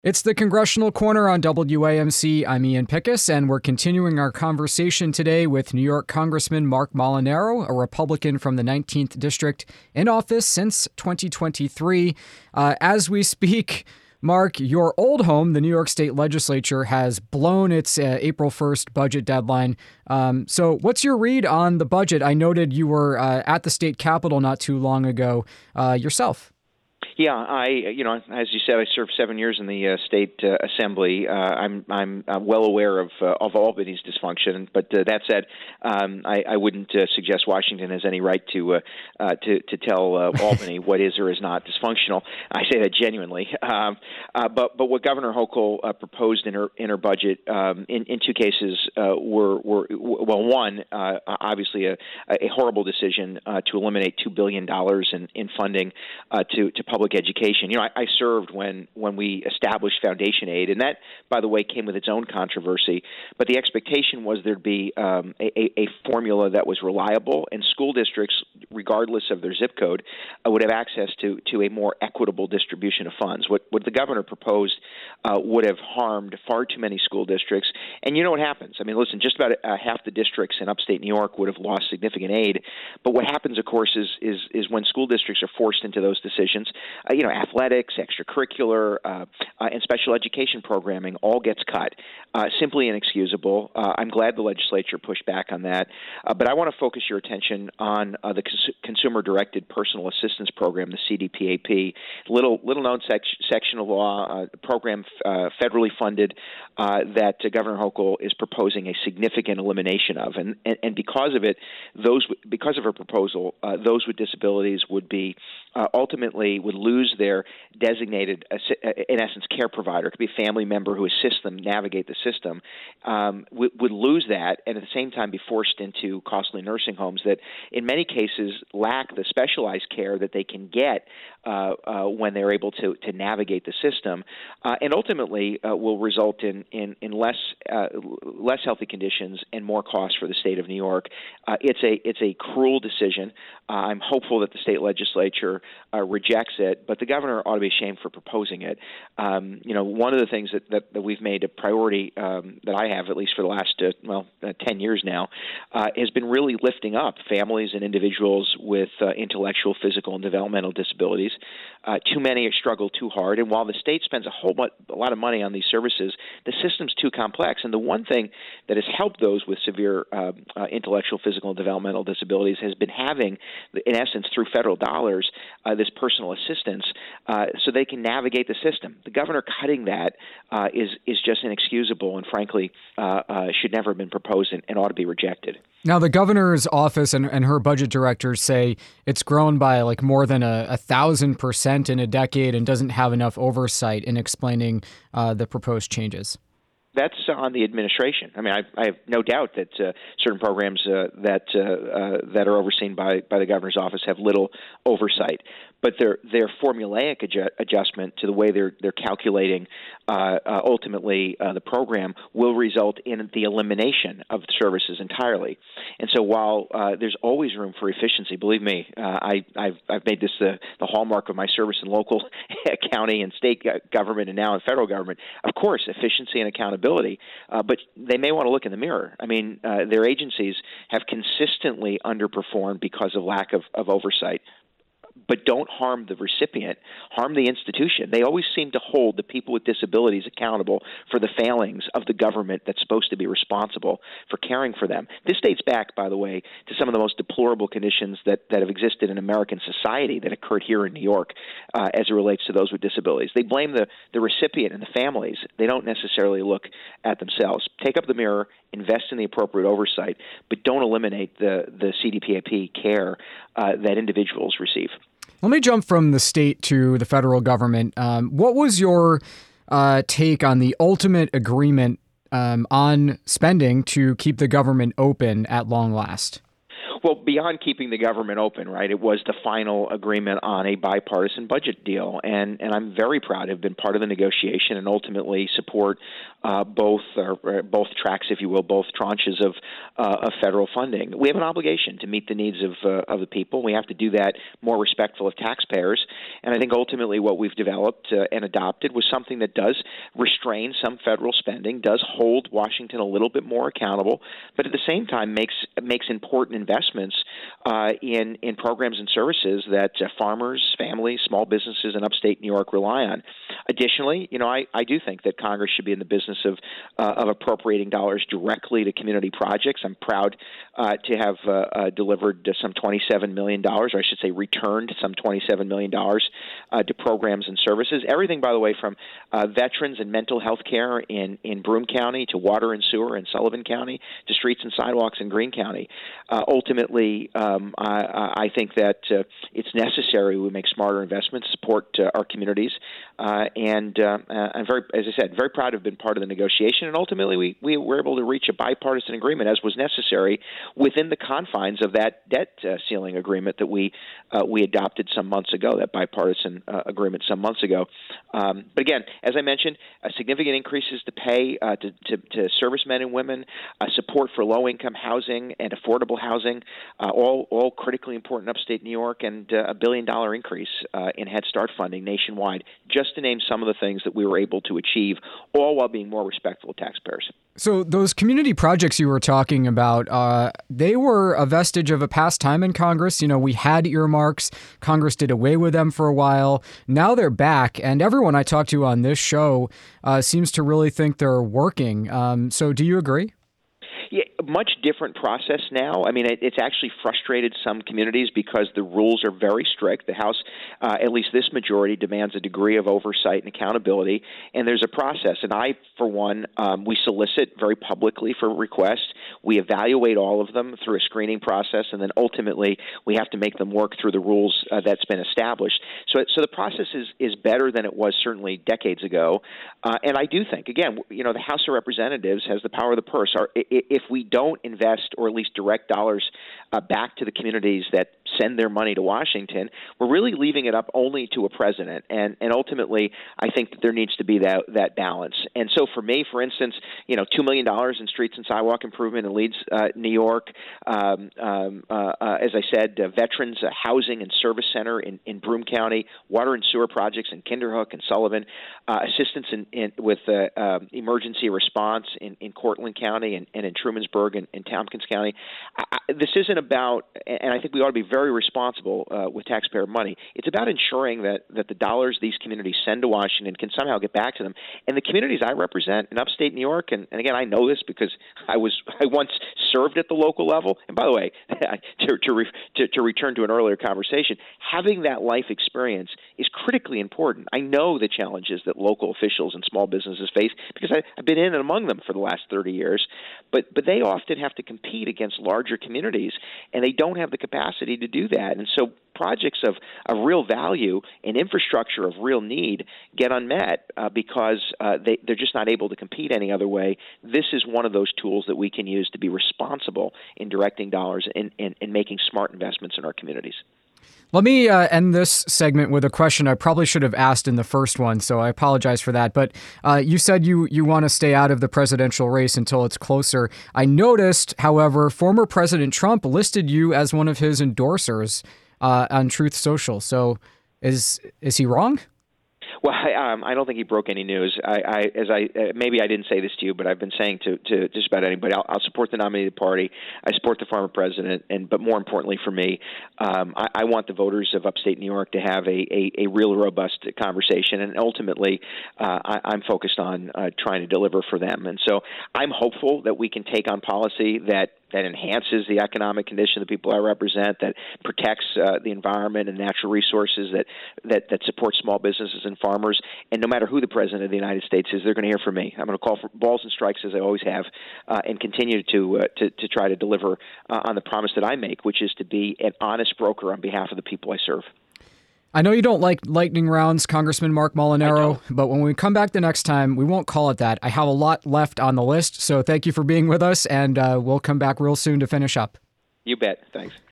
It's the Congressional Corner on WAMC. I'm Ian Pickus, and we're continuing our conversation today with New York Congressman Marc Molinaro, a Republican from the 19th District, in office since 2023. As we speak, Marc, your old home, the New York State Legislature, has blown its April 1st budget deadline. So what's your read on the budget? I noted you were at the state capitol not too long ago yourself. Yeah, as you said, I served 7 years in the state assembly. I'm well aware of Albany's dysfunction, but that said, I wouldn't suggest Washington has any right to tell Albany what is or is not dysfunctional. I say that genuinely. But what Governor Hochul proposed in her budget in two cases were one, obviously a horrible decision to eliminate $2 billion in funding to public education. I served when we established foundation aid, and that, by the way, came with its own controversy. But the expectation was there'd be a formula that was reliable, and school districts, regardless of their zip code, would have access to a more equitable distribution of funds. What the governor proposed would have harmed far too many school districts. And you know what happens? I mean, listen, just about half the districts in upstate New York would have lost significant aid. But what happens, of course, is when school districts are forced into those decisions, athletics, extracurricular, and special education programming all gets cut. Simply inexcusable. I'm glad the legislature pushed back on that. But I want to focus your attention on the Consumer-Directed Personal Assistance Program, the CDPAP, little-known section of law, program federally funded that Governor Hochul is proposing a significant elimination of. And because of it, because of her proposal, those with disabilities would be ultimately would lose their designated, in essence, care provider. It could be a family member who assists them navigate the system, would lose that and at the same time be forced into costly nursing homes that in many cases lack the specialized care that they can get when they're able to navigate the system, and ultimately will result in less healthy conditions and more costs for the state of New York. It's a cruel decision. I'm hopeful that the state legislature rejects it, but the governor ought to be ashamed for proposing it. One of the things that we've made a priority that I have, at least for the last 10 years now, has been really lifting up families and individuals with intellectual, physical, and developmental disabilities. Too many struggle too hard, and while the state spends a lot of money on these services, the system's too complex. And the one thing that has helped those with severe intellectual, physical, and developmental disabilities has been having, in essence, through federal dollars, this personal assistance so they can navigate the system. The governor cutting that is just inexcusable and, frankly, should never have been proposed and ought to be rejected. Now, the governor's office and her budget directors say it's grown by more than 1,000% in a decade and doesn't have enough oversight in explaining the proposed changes. That's on the administration. I mean, I have no doubt that certain programs that are overseen by the governor's office have little oversight, but their formulaic adjustment to the way they're calculating ultimately the program will result in the elimination of the services entirely. And so while there's always room for efficiency, believe me, I've made this the hallmark of my service in local, county, and state government, and now in federal government. Of course, efficiency and accountability. But they may want to look in the mirror. I mean, their agencies have consistently underperformed because of lack of oversight. But don't harm the recipient, harm the institution. They always seem to hold the people with disabilities accountable for the failings of the government that's supposed to be responsible for caring for them. This dates back, by the way, to some of the most deplorable conditions that have existed in American society that occurred here in New York as it relates to those with disabilities. They blame the recipient and the families. They don't necessarily look at themselves. Take up the mirror, invest in the appropriate oversight, but don't eliminate the CDPAP care that individuals receive. Let me jump from the state to the federal government. What was your take on the ultimate agreement on spending to keep the government open at long last? Well, beyond keeping the government open, right, it was the final agreement on a bipartisan budget deal. And I'm very proud to have been part of the negotiation and ultimately support both tracks, if you will, both tranches of federal funding. We have an obligation to meet the needs of the people. We have to do that more respectful of taxpayers. And I think ultimately what we've developed and adopted was something that does restrain some federal spending, does hold Washington a little bit more accountable, but at the same time makes important investments in programs and services that farmers, families, small businesses in upstate New York rely on. Additionally, I do think that Congress should be in the business of appropriating dollars directly to community projects. I'm proud to have delivered some $27 million, or I should say returned some $27 million to programs and services. Everything, by the way, from veterans and mental health care in Broome County to water and sewer in Sullivan County to streets and sidewalks in Greene County. Ultimately, I think that it's necessary we make smarter investments, support our communities, and I'm very, as I said, very proud to have been part of the negotiation. And ultimately, we were able to reach a bipartisan agreement, as was necessary, within the confines of that debt ceiling agreement that we adopted some months ago, that bipartisan agreement some months ago. But again, as I mentioned, significant increases to pay to servicemen and women, support for low-income housing and affordable housing, all critically important in upstate New York, and $1 billion increase in Head Start funding nationwide, just to name some of the things that we were able to achieve, all while being more respectful of taxpayers. So those community projects you were talking about, they were a vestige of a past time in Congress. We had earmarks. Congress did away with them for a while. Now they're back, and everyone I talked to on this show seems to really think they're working. So do you agree? Yeah, much different process now. I mean, it's actually frustrated some communities because the rules are very strict. The House, at least this majority, demands a degree of oversight and accountability, and there's a process. And I, for one, we solicit very publicly for requests. We evaluate all of them through a screening process, and then ultimately we have to make them work through the rules that's been established. So the process is better than it was certainly decades ago. And I do think, again, the House of Representatives has the power of the purse. If we don't invest or at least direct dollars back to the communities that send their money to Washington, we're really leaving it up only to a president. And ultimately, I think that there needs to be that balance. And so for me, for instance, $2 million in streets and sidewalk improvement in Leeds, New York, as I said, veterans housing and service center in Broome County, water and sewer projects in Kinderhook and Sullivan, assistance with emergency response in Cortland County and in Trumansburg and Tompkins County. This isn't about, and I think we ought to be very responsible with taxpayer money. It's about ensuring that the dollars these communities send to Washington can somehow get back to them. And the communities I represent in upstate New York, and again, I know this because I once served at the local level. And by the way, to return to an earlier conversation, having that life experience is critically important. I know the challenges that local officials and small businesses face because I've been in and among them for the last 30 years. But they often have to compete against larger communities, and they don't have the capacity to do that. And so projects of real value and infrastructure of real need get unmet because they're just not able to compete any other way. This is one of those tools that we can use to be responsible in directing dollars and making smart investments in our communities. Let me end this segment with a question I probably should have asked in the first one, so I apologize for that. But you said you want to stay out of the presidential race until it's closer. I noticed, however, former President Trump listed you as one of his endorsers on Truth Social. So is he wrong? Well, I don't think he broke any news. Maybe I didn't say this to you, but I've been saying to just about anybody, I'll support the nominated party. I support the former president, but more importantly for me, I want the voters of upstate New York to have a real robust conversation, and ultimately, I'm focused on trying to deliver for them. And so I'm hopeful that we can take on policy that enhances the economic condition of the people I represent, that protects the environment and natural resources, that supports small businesses and farmers. And no matter who the president of the United States is, they're going to hear from me. I'm going to call for balls and strikes as I always have, and continue to try to deliver on the promise that I make, which is to be an honest broker on behalf of the people I serve. I know you don't like lightning rounds, Congressman Marc Molinaro, but when we come back the next time, we won't call it that. I have a lot left on the list, so thank you for being with us, and we'll come back real soon to finish up. You bet. Thanks.